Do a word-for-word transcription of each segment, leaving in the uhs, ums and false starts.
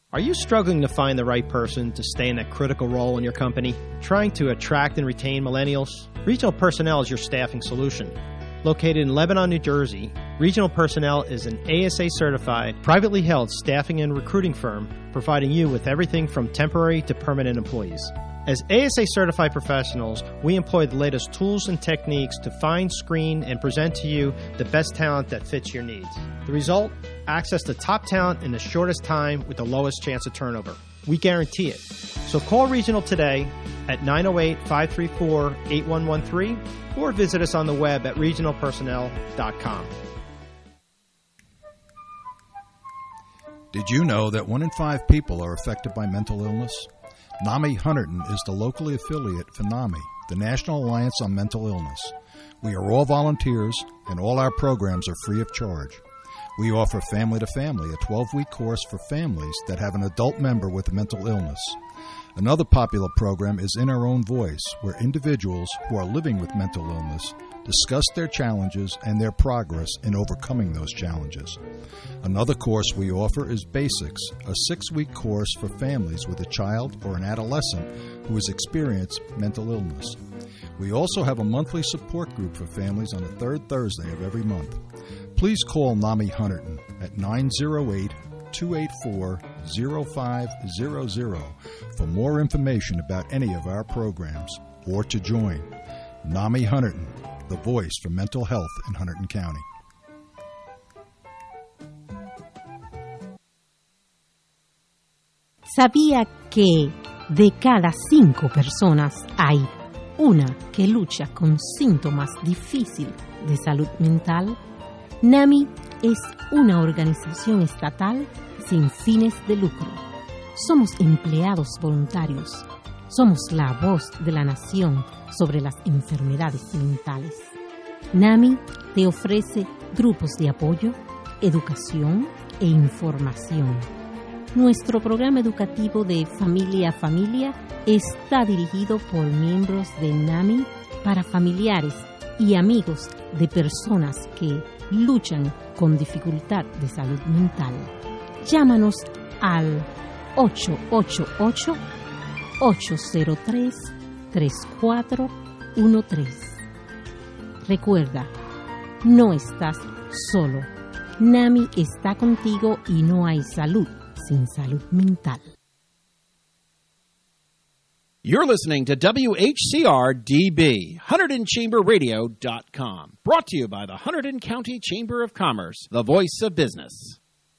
Are you struggling to find the right person to stay in a critical role in your company? Trying to attract and retain millennials? Regional Personnel is your staffing solution. Located in Lebanon, New Jersey, Regional Personnel is an A S A-certified, privately held staffing and recruiting firm providing you with everything from temporary to permanent employees. As A S A-certified professionals, we employ the latest tools and techniques to find, screen, and present to you the best talent that fits your needs. The result? Access to top talent in the shortest time with the lowest chance of turnover. We guarantee it. So call Regional today at nine oh eight, five three four, eight one one three or visit us on the web at regional personnel dot com. Did you know that one in five people are affected by mental illness? NAMI Hunterdon is the locally affiliate for NAMI, the National Alliance on Mental Illness. We are all volunteers, and all our programs are free of charge. We offer Family to Family, a twelve-week course for families that have an adult member with a mental illness. Another popular program is In Our Own Voice, where individuals who are living with mental illness discuss their challenges and their progress in overcoming those challenges. Another course we offer is Basics, a six-week course for families with a child or an adolescent who has experienced mental illness. We also have a monthly support group for families on the third Thursday of every month. Please call NAMI Hunterdon at nine oh eight, two eight four, oh five hundred for more information about any of our programs or to join. NAMI Hunterdon, the voice for mental health in Hunterdon County. ¿Sabía que de cada cinco personas hay una que lucha con síntomas difíciles de salud mental? NAMI es una organización estatal sin fines de lucro. Somos empleados voluntarios. Somos la voz de la nación sobre las enfermedades mentales. NAMI te ofrece grupos de apoyo, educación e información. Nuestro programa educativo de Familia a Familia está dirigido por miembros de NAMI para familiares y amigos de personas que luchan con dificultad de salud mental. Llámanos al ocho ocho ocho, ocho cero tres, tres cuatro uno tres. Recuerda, no estás solo. NAMI está contigo y no hay salud sin salud mental. You're listening to W H C R D B, Hunterdon Chamber Radio dot com. Brought to you by the Hunterdon County Chamber of Commerce, the voice of business.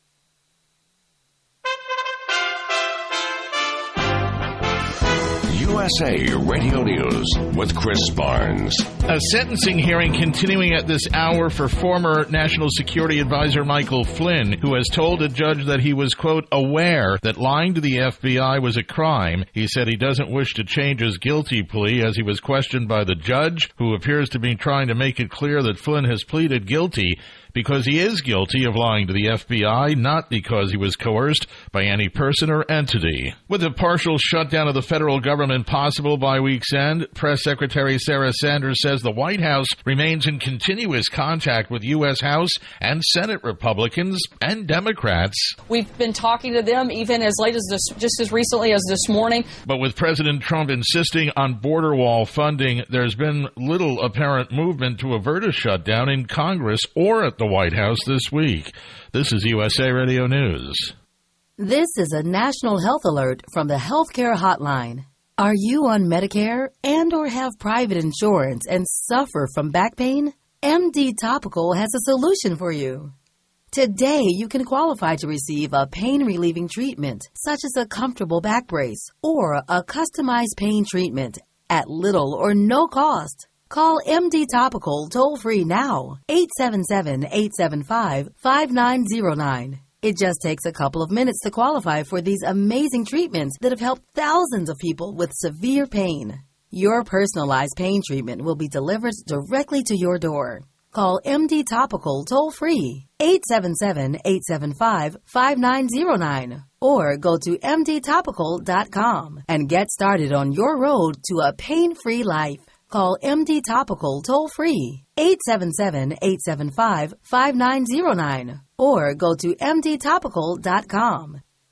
U S A Radio News with Chris Barnes. A sentencing hearing continuing at this hour for former National Security Advisor Michael Flynn, who has told a judge that he was, quote, aware that lying to the F B I was a crime. He said he doesn't wish to change his guilty plea as he was questioned by the judge, who appears to be trying to make it clear that Flynn has pleaded guilty because he is guilty of lying to the F B I, not because he was coerced by any person or entity. With a partial shutdown of the federal government possible by week's end, Press Secretary Sarah Sanders says the White House remains in continuous contact with U S House and Senate Republicans and Democrats. We've been talking to them even as late as this, just as recently as this morning. But with President Trump insisting on border wall funding, there's been little apparent movement to avert a shutdown in Congress or at the White House this week. This is U S A Radio News. This is a national health alert from the Healthcare Hotline. Are you on Medicare and or have private insurance and suffer from back pain? M D Topical has a solution for you. Today, you can qualify to receive a pain-relieving treatment, such as a comfortable back brace or a customized pain treatment at little or no cost. Call M D Topical toll-free now, eight seven seven, eight seven five, five nine zero nine. It just takes a couple of minutes to qualify for these amazing treatments that have helped thousands of people with severe pain. Your personalized pain treatment will be delivered directly to your door. Call M D Topical toll-free, eight seven seven, eight seven five, five nine zero nine, or go to M D topical dot com and get started on your road to a pain-free life. Call M D Topical toll-free, eight seven seven, eight seven five, five nine zero nine, or go to M D topical dot com.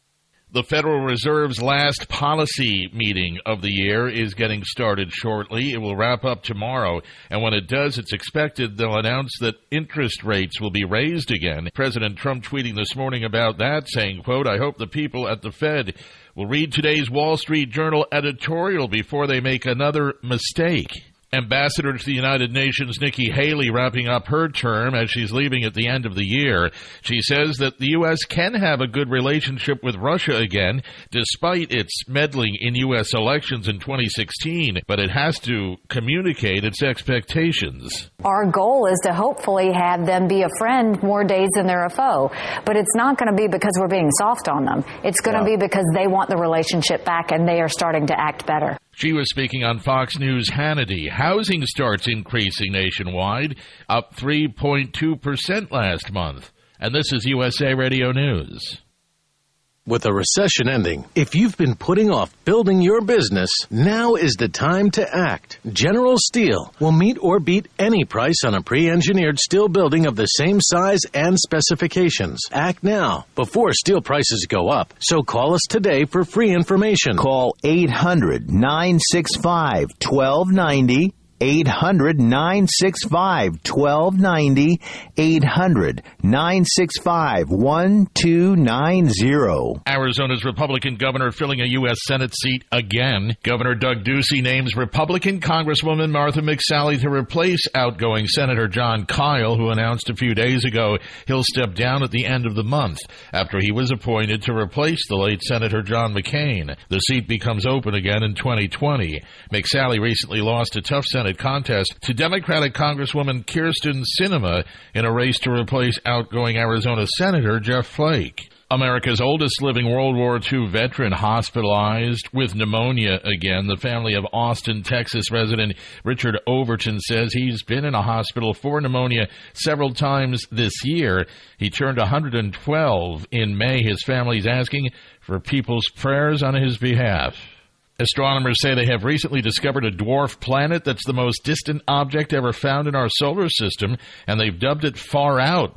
The Federal Reserve's last policy meeting of the year is getting started shortly. It will wrap up tomorrow, and when it does, it's expected they'll announce that interest rates will be raised again. President Trump tweeting this morning about that, saying, quote, "I hope the people at the Fed will read today's Wall Street Journal editorial before they make another mistake." Ambassador to the United Nations Nikki Haley wrapping up her term as she's leaving at the end of the year. She says that the U S can have a good relationship with Russia again, despite its meddling in U S elections in twenty sixteen, but it has to communicate its expectations. Our goal is to hopefully have them be a friend more days than they're a foe, but it's not going to be because we're being soft on them. It's going to yeah. be because they want the relationship back and they are starting to act better. She was speaking on Fox News' Hannity. Housing starts increasing nationwide, up three point two percent last month. And this is U S A Radio News. With a recession ending, if you've been putting off building your business, now is the time to act. General Steel will meet or beat any price on a pre-engineered steel building of the same size and specifications. Act now, before steel prices go up. So call us today for free information. Call eight hundred, nine six five, one two nine zero. eight hundred, nine six five, one two nine zero. eight hundred, nine six five, one two nine zero. Arizona's Republican governor filling a U S Senate seat again. Governor Doug Ducey names Republican Congresswoman Martha McSally to replace outgoing Senator John Kyle, who announced a few days ago he'll step down at the end of the month after he was appointed to replace the late Senator John McCain. The seat becomes open again in twenty twenty. McSally recently lost a tough Senate contest to Democratic Congresswoman Kyrsten Sinema in a race to replace outgoing Arizona Senator Jeff Flake. America's oldest living World War Two veteran hospitalized with pneumonia again. The family of Austin, Texas resident Richard Overton says he's been in a hospital for pneumonia several times this year. He turned one hundred twelve in May. His family's asking for people's prayers on his behalf. Astronomers say they have recently discovered a dwarf planet that's the most distant object ever found in our solar system, and they've dubbed it Far Out